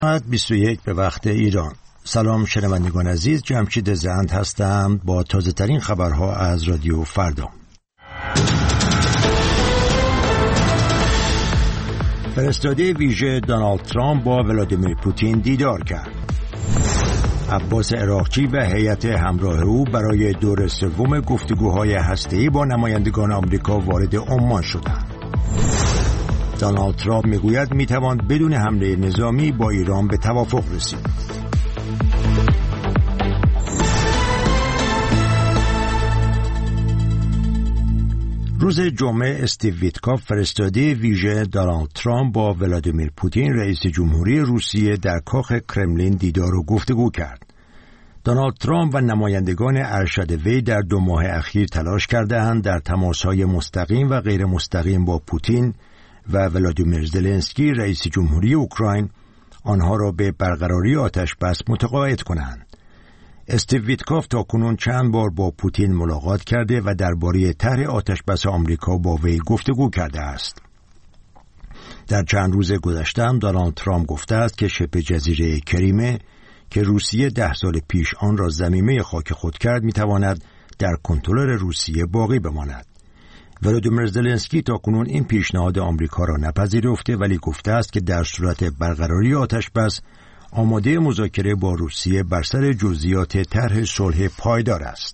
ساعت 21 به وقت ایران. سلام شنوندگان عزیز، جمشید زند هستم با تازه ترین خبرها از رادیو فردا. فرستاده ویژه دونالد ترامپ با ولادیمیر پوتین دیدار کرد. عباس عراقچی و هیئت همراه او برای دور سوم گفتگوهای هسته‌ای با نمایندگان آمریکا وارد عمان شدند. دونالد ترامپ میگوید میتوان بدون حمله نظامی با ایران به توافق رسید. روز جمعه استیو ویتکاف فرستاده ویژه دونالد ترامپ با ولادیمیر پوتین رئیس جمهوری روسیه در کاخ کرملین دیدار و گفتگو کرد. دونالد ترامپ و نمایندگان ارشد وی در 2 ماه اخیر تلاش کردند در تماس‌های مستقیم و غیر مستقیم با پوتین و ولادیمیر زلنسکی رئیس جمهوری اوکراین آنها را به برقراری آتش‌بس متقاعد کنند. استیو ویتکاف تاکنون چند بار با پوتین ملاقات کرده و درباره طرح آتش‌بس آمریکا با وی گفتگو کرده است. در چند روز گذشته هم دونالد ترامپ گفته است که شبه جزیره کریمه که روسیه 10 سال پیش آن را ضمیمه خاک خود کرد میتواند در کنترل روسیه باقی بماند. ولادیمیر زلنسکی تاکنون این پیشنهاد آمریکا را نپذیرفته ولی گفته است که در صورت برقراری آتش‌بس آماده مذاکره با روسیه بر سر جزئیات طرح صلح پایدار است.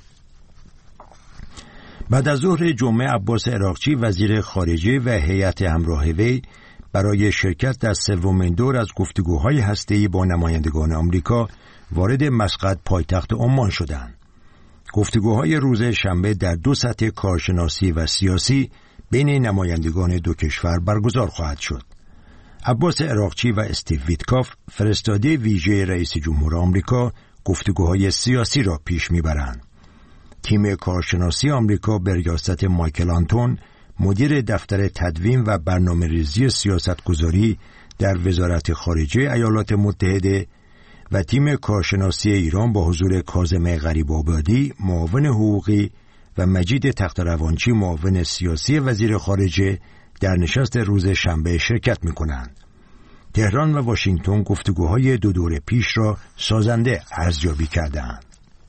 بعد از ظهر جمعه عباس عراقچی وزیر خارجه و هیئت همراه وی برای شرکت در سومین دور از گفتگوهای هسته‌ای با نمایندگان آمریکا وارد مسقط پایتخت عمان شدند. گفتگوهای روز شنبه در 2 سطح کارشناسی و سیاسی بین نمایندگان 2 کشور برگزار خواهد شد. عباس عراقچی و استیو ویتکاف فرستاده ویژه رئیس جمهور آمریکا گفتگوهای سیاسی را پیش میبرند. تیم کارشناسی آمریکا به ریاست مایکل آنتون مدیر دفتر تدوین و برنامه‌ریزی سیاستگذاری در وزارت خارجه ایالات متحده و تیم کارشناسی ایران با حضور کاظم غریب‌آبادی معاون حقوقی و مجید تخت‌روانچی معاون سیاسی وزیر خارجه در نشست روز شنبه شرکت می‌کنند. تهران و واشنگتن گفتگوهای 2 دور پیش را سازنده ارزیابی کردند.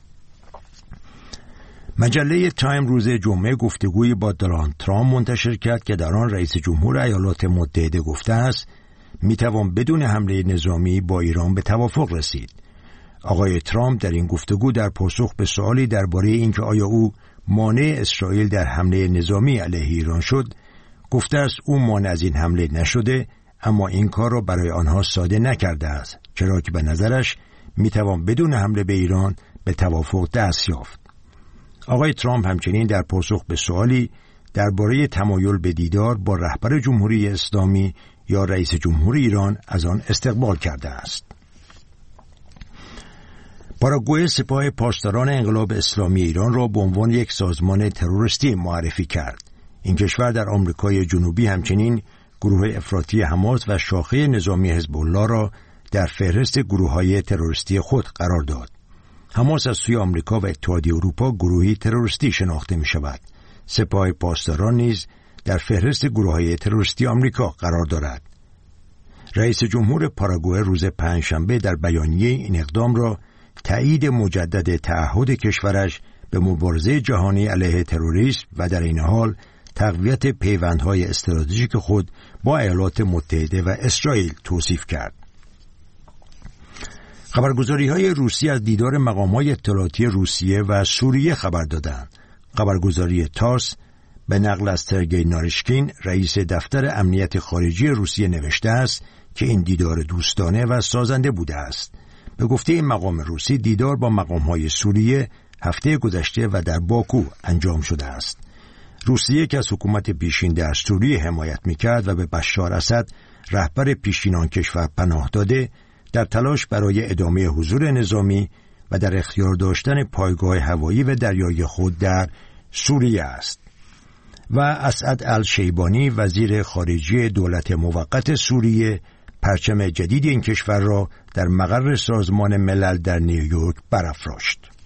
مجله تایم روز جمعه گفتگویی با دونالد ترامپ منتشر کرد که در آن رئیس جمهور ایالات متحده گفته است میتوان بدون حمله نظامی با ایران به توافق رسید. آقای ترامپ در این گفتگو در پاسخ به سوالی درباره اینکه آیا او مانع اسرائیل در حمله نظامی علیه ایران شد، گفته است او مانع از این حمله نشده، اما این کار را برای آنها ساده نکرده است، چرا که به نظرش میتوان بدون حمله به ایران به توافق دست یافت. آقای ترامپ همچنین در پاسخ به سوالی درباره تمایل به دیدار با رهبر جمهوری اسلامی یا رئیس جمهور ایران از آن استقبال کرده است. پاراگوئه سپاه پاسداران انقلاب اسلامی ایران را به عنوان یک سازمان تروریستی معرفی کرد. این کشور در آمریکای جنوبی همچنین گروه افراطی حماس و شاخه نظامی حزب الله را در فهرست گروه‌های تروریستی خود قرار داد. حماس از سوی آمریکا و اتحادیه اروپا گروهی تروریستی شناخته می شود. سپاه پاسداران نیز در فهرست گروه‌های تروریستی آمریکا قرار دارد. رئیس جمهور پاراگوئه روز پنجشنبه در بیانیه این اقدام را تایید مجدد تعهد کشورش به مبارزه جهانی علیه تروریسم و در این حال تقویت پیوندهای استراتژیک خود با ایالات متحده و اسرائیل توصیف کرد. خبرگزاری‌های روسی از دیدار مقام‌های اطلاعاتی روسیه و سوریه خبر دادند. خبرگزاری تاس به نقل از سرگئی ناریشکین رئیس دفتر امنیت خارجی روسیه نوشته است که این دیدار دوستانه و سازنده بوده است. به گفته این مقام روسی دیدار با مقام‌های سوریه هفته گذشته و در باکو انجام شده است. روسیه که از حکومت پیشین در سوریه حمایت می‌کرد و به بشار اسد رهبر پیشین آن کشور پناه داده، در تلاش برای ادامه حضور نظامی و در اختیار داشتن پایگاه هوایی و دریایی خود در سوریه است. و اسعد الشیبانی وزیر خارجه دولت موقت سوریه پرچم جدید این کشور را در مقر سازمان ملل در نیویورک برافراشت.